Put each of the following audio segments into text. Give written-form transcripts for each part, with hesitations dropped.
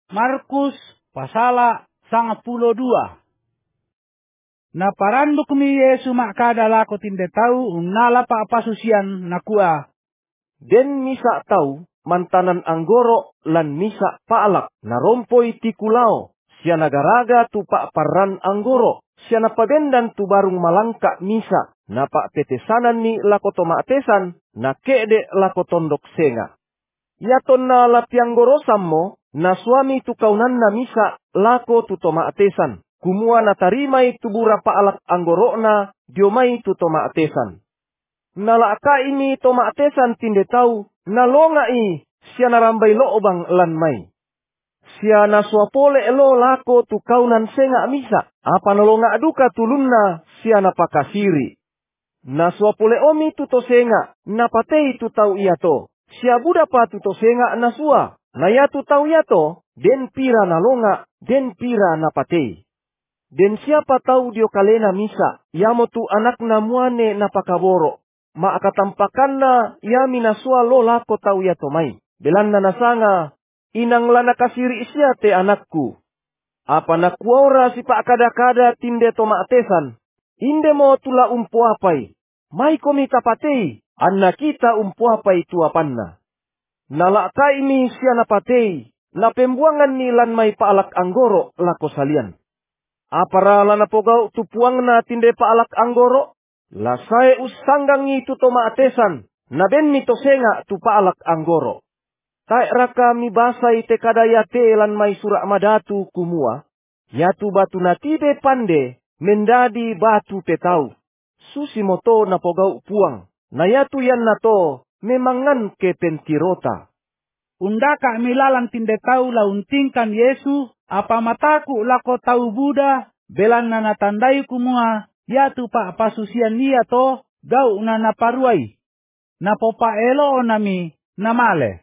Markus pasala 12. Na paranduk mi Yesu makada lako tinde tau nala pa pasusian nakua. Den misa tau mantanan anggoro lan misa paalak narompoi ti kulao sia nagaraga tu pa parran anggoro sia napabendan tu barung malangka misa napa petesanan ni lako tomatesan na kede lako tondok senga. Yaton na lapiang gorosam mo na suami tu kaunan na misa lako tu tomatesan kumua na tarimai tu bura paalak anggorona diomai tu tomatesan. Nalaka ini tomatesan tinde tau nalongai sia narambai loobang lan mai. Sia naswapole elo lako tu kaunan senga misa. Apa nalonga duka tulunna sia napakasiri. Naswapole omi tu to senga napatei tu tau iato. Sia buda pa tu to senga nasua. Naya tu tau iato den pira nalonga den pira napatei. Den siapa tahu dio kalena misa yamo tu anak namuane napakaboro. Maakatampakanna yami nasua lo lako tau ya tomai. Belanna nasanga, inang lana kasiri isya te anakku. Apa nakuora si pak kada-kada tinde tomatesan. Inde mo tula umpuapai. Mai komi tapatei, anna kita umpuapai tuapanna. Nalaka ini siya napatei, na pembuangan ni lan mai paalak anggoro lako salian. Apara lana pogau tupuang na tinde paalak anggoro? Lasai usanggangi tu tomatesan, na ben mi tosenga tu paalak anggoro. Tai raka mi basai te kadaya te lan mai surak madatu kumua, yatu batu natibe pande, mendadi batu petau. Susi moto na pogau puang, na yatu yan na to, memangan ke pentirota. Undaka milalang tinde tau launtingkan Yesu, apa mataku lako tau Buddha, belan na natandai kumua, yatu pa pasusian niya to, gau na naparuai. Napopa elo nami, namale.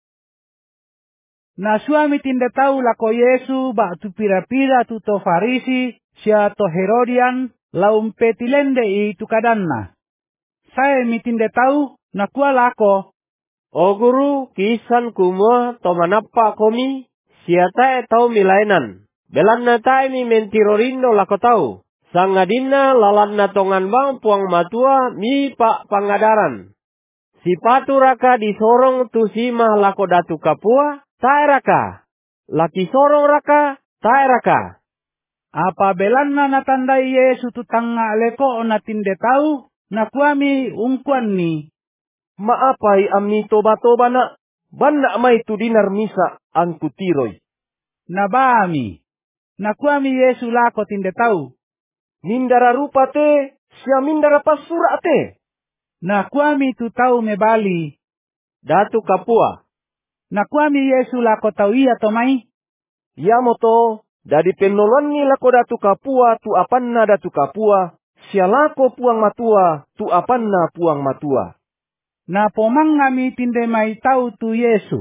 Na suami tinde tau lako Yesu, ba tu pira-pira tu to Farisi, siya to Herodian, laum petilende i tu kadanna. Saya mi tinde tau, nakua lako. O guru, kisan kumua to manappa komi, siya tae tau milainan. Belan na tae mi mentirorindo lako tau. Sangadina lalan na tongan bang puang matua mi pak pangadaran. Si patu raka disorong tu simah lako datu kapua, tae raka. Laki sorong raka, tae raka. Apa belan na natandai Yesu tu tanga leko na tinde tau, nakuami ungkuan ni. Maapai ami toba-toba na, banda mai tu dinar misa angku tiroy. Nabami, nakuami Yesu lako tinde tau. Mindara rupa te, siya mindara pasura te. Nakuami tu tau mebali. Datu kapua. Nakuami Yesu lako tau iya tomai. Yamo to, dari penolon ni lako datu kapua tu apanna datu kapua, siya lako puang matua tu apanna puang matua. Na pomang ngami tinde mai tau tu Yesu.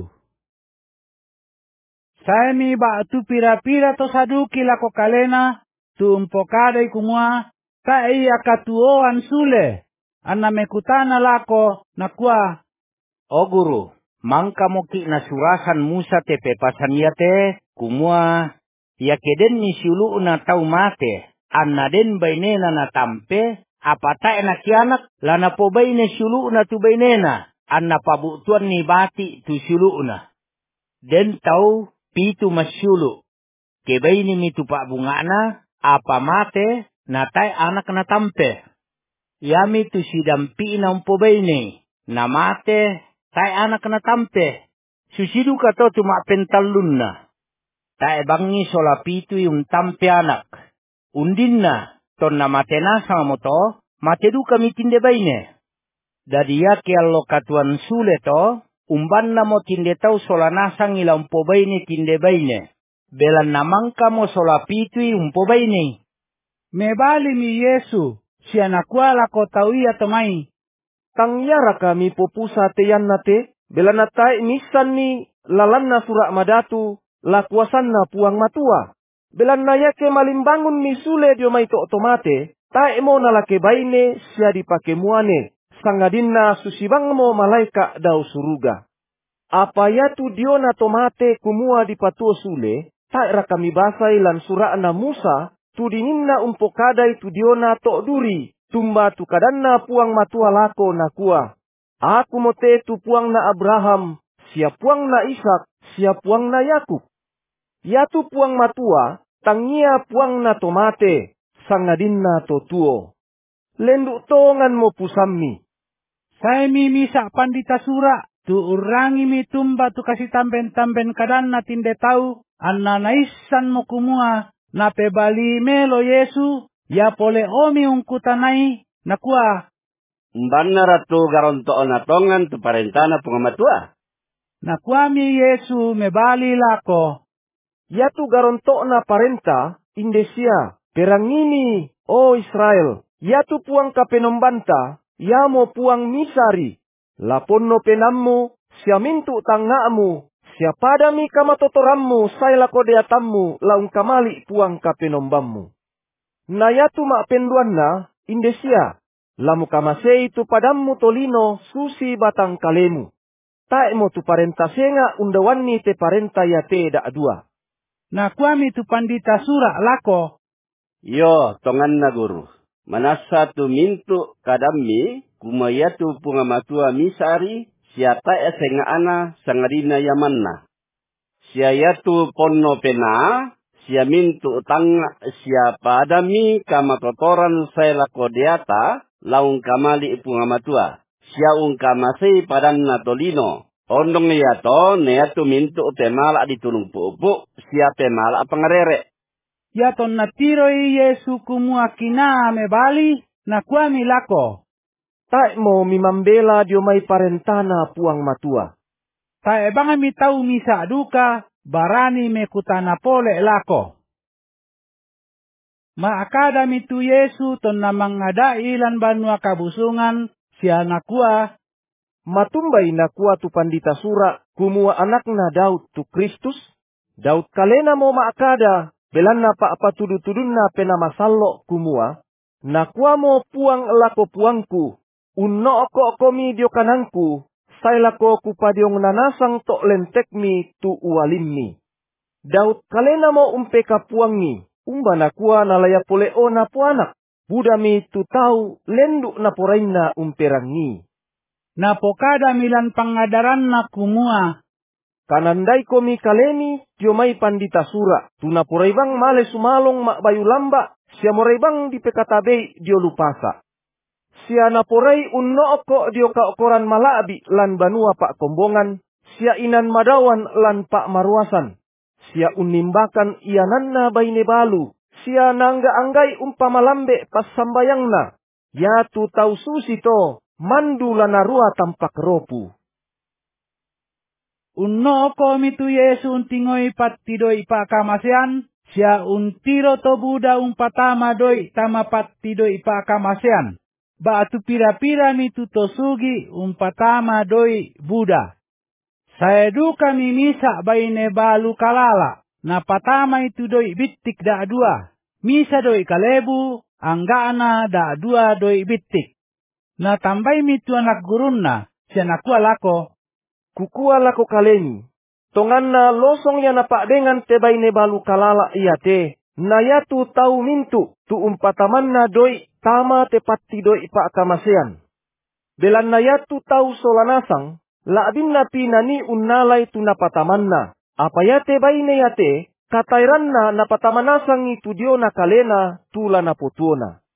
Saya mi ba tu pira-pira to saduki lako kalena, tu umpokade kumua, ka iya katuoan sule, anna mekutana lako, nakua. O guru, mangka moki na surasan Musa te pepasan ya te, kumua, ya keden ni siulu na tau mate, anna den bainena na tampe, apata enak kianak, lana po baine siulu na tu bainena, anna pabutuan ni bati tu siulu na. Den tau, pitu masyulu, kebaini mitu pak bungana, apa mate, natai anak na tampe. Yami tu sidampi na umpo baine, na mate, tai anak na tampe. Susidu kato tuma pentalun na. Tai bangi sola pitu yung tampe anak. Undin na, ton na mate na sama moto, mate du kami tinde baine. Dadiya ke allo katuan sule to, umban na mo tinde tau sola nasang ila umpo baine tinde baine. Belan namang kamo sola pitu umpo baine. Mebali mi Yesu, siya nakua lako tau iya tomai. Tangyara kami popusa teyan nate, belan natai nisan ni lalan na surak madatu, lakuasan na puang matua. Belan naya ke malimbangun ni sule dio mai to otomate, tae mo nalake baine siya dipake muane, sangadin na susibang mo malaika daw suruga. Apa ya tu diona tomate kumua di patuo sule, taira kami basai lan surana Musa, tu dininna umpokadai tu diona tok duri, tumba tu kadanna puang matua lako nakua. Aku mote tu puang na Abraham, sia puang na Ishak, sia puang na Yakub. Ya tu puang matua, tangia puang na tomate, sangadinna to tuo. Lenduk tongan mo pusammi. Saya mimisa pandita sura, tu urangi mi tumba tu kasih tamben-tamben kadanna tinde tau, anna naisan mo kumua, na pebali melo Yesu, ya pole omi ungkutanai, nakua. Mbanna ratu garonto onatongan tu parentana pungamatua. Nakua mi Yesu mebali lako. Ya tu garonto na parenta, Indesia, perangini, o Israel, ya tu puang kapenombanta, ya mo puang misari, laponno penammu, sia mintu tangamu, sia padami kamatotorammu, saila kodeatammu, laung kamali puang kapenombammu. Na ya tu mak penduanna, Indesia, lamu kamasei tu padammu tolino, susi batang kalemu. Tae mo tu parenta senga undawani te parenta ya te da dua. Nakua mi tu pandita sura lako. Yo, tongan na guru. Manasa tu mintu kadammi, kumayatu pungamatua misari, siata esenga ana sangarina yamanna. Siayatu ponno pena, sia mintu tanga sia padami kamatotoran saya lakodeata, laung kamali pungamatua. Sia ungkamasi padanna tolino. Ondong yato, neatu mintu pemala ditulung pupuk, sia pemala pangarere. Ya ton natiroi Yesu kumua kina mebali, nakua mi lako. Tae mo mimambela dio mai parentana puang matua. Tae banga mi tau misa duka, barani me kutana pole lako. Maakada mi tu Yesu ton namang ngadai lan banua kabusungan, sia nakua. Matumbai nakua tu pandita sura, kumua anakna Daud tu Kristus. Daud kalena mo maakada, belanna pa apa tudu-tudunna pena masallo kumua. Nakua mo puang lako puangku, unno oko komi dio kanangku, sai lako kupadiong nanasang tok lentekmi tu uwalimmi. Daud kalena mo umpeka puangi, umba nakua nalaya pole o na puanak, budami tu tau lenduk na poraina umperangi. Napokada milan pangadaran na kumua. Kanandai komi kaleni, dio mai pandita sura. Tuna poraibang male sumalong mak bayu lamba, sia moraibang di pekatabei dio lupasa. Sia naporai unno oko dio kaokoran malabi lan banua pak kombongan, sia inan madawan lan pak maruasan. Sia unimbakan iananna baine balu, sia nangga anggai umpama lambe pas sambayangna. Ya tu tau susi to, mandu lanarua tampak ropu. Unno ko mitu Yesu untingoi patti doi pakamasean, sia untiro to buda umpatama doi tama patti doi pakamasean. Baatu pira-pira mitu to sugi umpatama doi buda. Saya duka mimisa baine balu kalala, na patama itu doi bitik da dua. Misa doi kalebu, anggana da dua doi bitik. Na tambai mitu anak gurunna, sia nakua lako. Kukua lako kaleni. Tonganna losong ya napak dengan tebaine balu kalala iya te. Na ya tu tau mintu tu umpatamanna doi tama tepati doi pak kamasean. Belan na ya tu tau solanasang, laabin na pinani unnalai tu napatamanna. Apa ya tebaine ya te, katairanna napatamanasang itu dio na kalena tula na potuona.